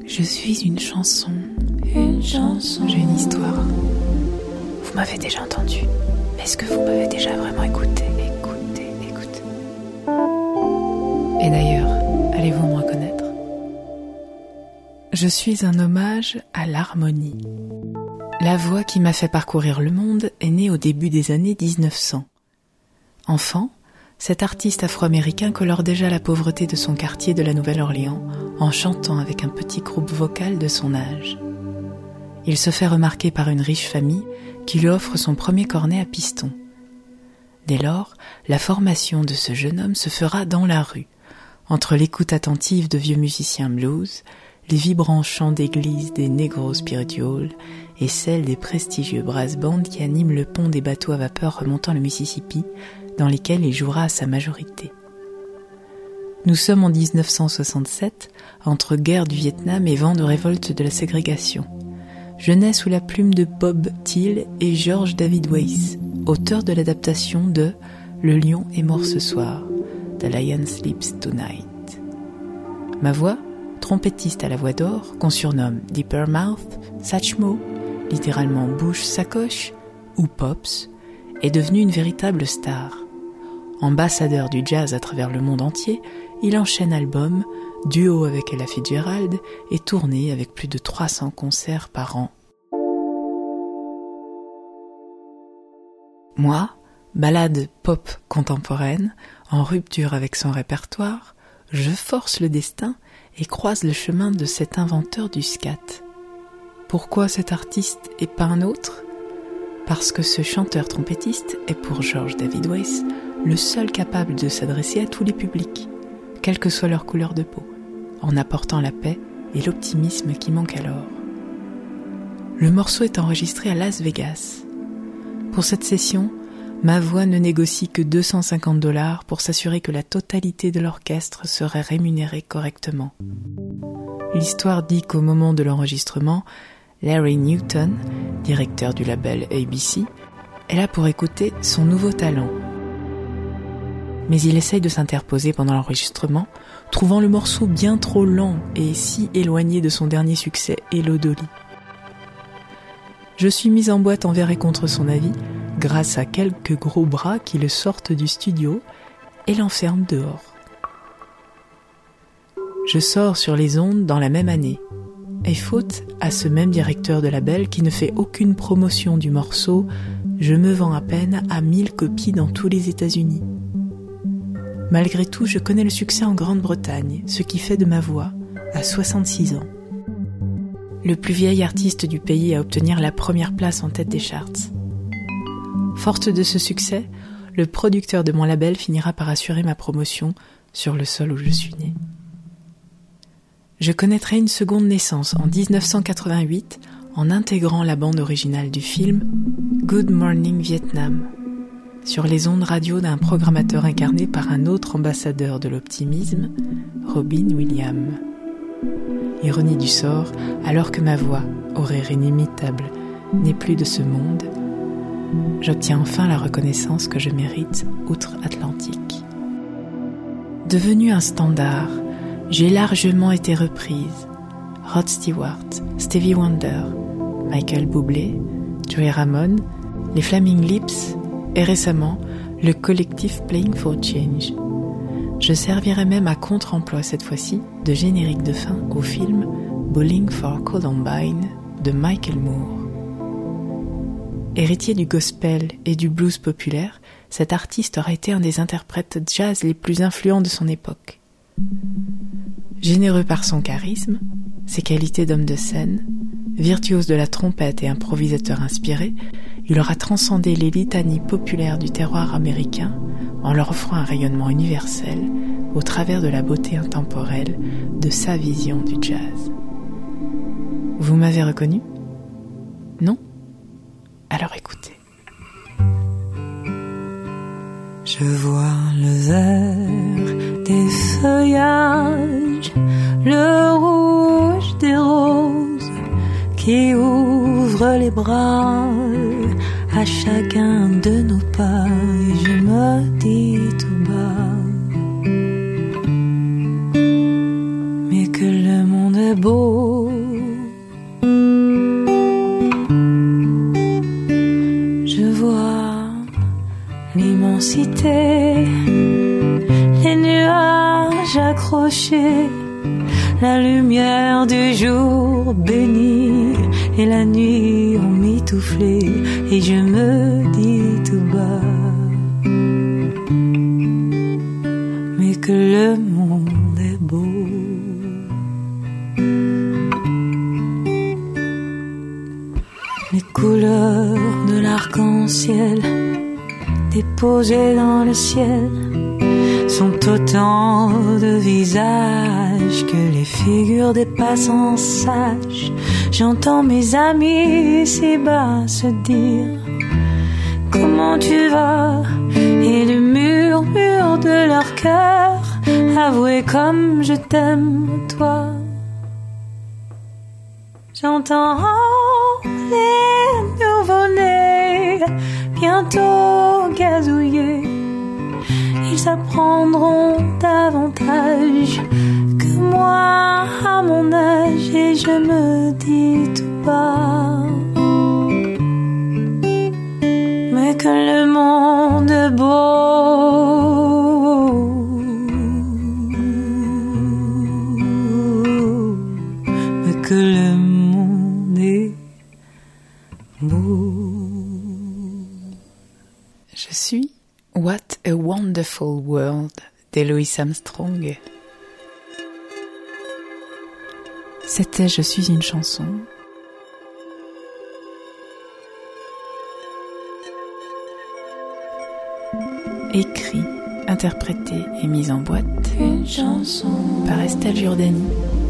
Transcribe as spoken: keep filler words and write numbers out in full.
Je suis une chanson. Une chanson. J'ai une histoire. Vous m'avez déjà entendu, mais est-ce que vous m'avez déjà vraiment écouté? Écoutez, écoutez. Et d'ailleurs, allez-vous me reconnaître? Je suis un hommage à l'harmonie. La voix qui m'a fait parcourir le monde est née au début des années dix-neuf cents. Enfant, cet artiste afro-américain colore déjà la pauvreté de son quartier de la Nouvelle-Orléans en chantant avec un petit groupe vocal de son âge. Il se fait remarquer par une riche famille qui lui offre son premier cornet à piston. Dès lors, la formation de ce jeune homme se fera dans la rue, entre l'écoute attentive de vieux musiciens blues, les vibrants chants d'église des Negro Spirituals et celles des prestigieux brass bands qui animent le pont des bateaux à vapeur remontant le Mississippi, dans lesquels il jouera à sa majorité. Nous sommes en dix-neuf cent soixante-sept, entre guerre du Vietnam et vent de révolte de la ségrégation. Je nais sous la plume de Bob Thiel et George David Weiss, auteurs de l'adaptation de « Le lion est mort ce soir », « The Lion Sleeps Tonight ». Ma voix, trompettiste à la voix d'or, qu'on surnomme « Dipper Mouth »,« Satchmo », littéralement « bouche sacoche » ou « Pops », est devenue une véritable star. Ambassadeur du jazz à travers le monde entier, il enchaîne albums, duo avec Ella Fitzgerald et tournée avec plus de trois cents concerts par an. Moi, balade pop contemporaine, en rupture avec son répertoire, je force le destin et croise le chemin de cet inventeur du scat. Pourquoi cet artiste et pas un autre ? Parce que ce chanteur-trompettiste est pour George David Weiss le seul capable de s'adresser à tous les publics, quelle que soit leur couleur de peau, en apportant la paix et l'optimisme qui manquent alors. Le morceau est enregistré à Las Vegas. Pour cette session, ma voix ne négocie que deux cent cinquante dollars pour s'assurer que la totalité de l'orchestre serait rémunérée correctement. L'histoire dit qu'au moment de l'enregistrement, Larry Newton, directeur du label A B C, est là pour écouter son nouveau talent. Mais il essaye de s'interposer pendant l'enregistrement, trouvant le morceau bien trop lent et si éloigné de son dernier succès, Hello Dolly. Je suis mise en boîte envers et contre son avis, grâce à quelques gros bras qui le sortent du studio et l'enferment dehors. Je sors sur les ondes dans la même année, et faute à ce même directeur de label qui ne fait aucune promotion du morceau, je me vends à peine à mille copies dans tous les États-Unis. Malgré tout, je connais le succès en Grande-Bretagne, ce qui fait de ma voix, à soixante-six ans, le plus vieil artiste du pays à obtenir la première place en tête des charts. Forte de ce succès, le producteur de mon label finira par assurer ma promotion sur le sol où je suis née. Je connaîtrai une seconde naissance en dix-neuf cent quatre-vingt-huit en intégrant la bande originale du film Good Morning Vietnam, sur les ondes radio d'un programmateur incarné par un autre ambassadeur de l'optimisme, Robin Williams. Ironie du sort, alors que ma voix, horaire inimitable, n'est plus de ce monde, j'obtiens enfin la reconnaissance que je mérite outre-Atlantique. Devenue un standard, j'ai largement été reprise. Rod Stewart, Stevie Wonder, Michael Bublé, Joey Ramone, les Flaming Lips et récemment le collectif Playing for Change. Je servirai même à contre-emploi cette fois-ci de générique de fin au film Bowling for Columbine de Michael Moore. Héritier du gospel et du blues populaire, cet artiste aurait été un des interprètes jazz les plus influents de son époque. Généreux par son charisme, ses qualités d'homme de scène, virtuose de la trompette et improvisateur inspiré, il aura transcendé les litanies populaires du terroir américain en leur offrant un rayonnement universel au travers de la beauté intemporelle de sa vision du jazz. Vous m'avez reconnu ? Non ? Alors écoutez. Je vois le vert des feuillages, le rouge des roses qui ouvrent les bras à chacun de nos pas. Et je me dis tout bas, mais que le monde est beau la lumière du jour bénie et la nuit emmitouflée, et je me dis tout bas, mais que le monde est beau. Les couleurs de l'arc-en-ciel déposées dans le ciel sont autant de visages que les figures des passants sages. J'entends mes amis si bas se dire comment tu vas, et le murmure de leur cœur avouer comme je t'aime toi. J'entends les nouveau-nés bientôt gazouiller. Ils apprendront davantage que moi à mon âge, et je me dis tout bas, mais que le monde est beau, mais que le monde est beau. Je suis What a Wonderful World de Louis Armstrong. C'était Je suis une chanson. Écrit, interprété et mise en boîte Une chanson par Estelle Giordani.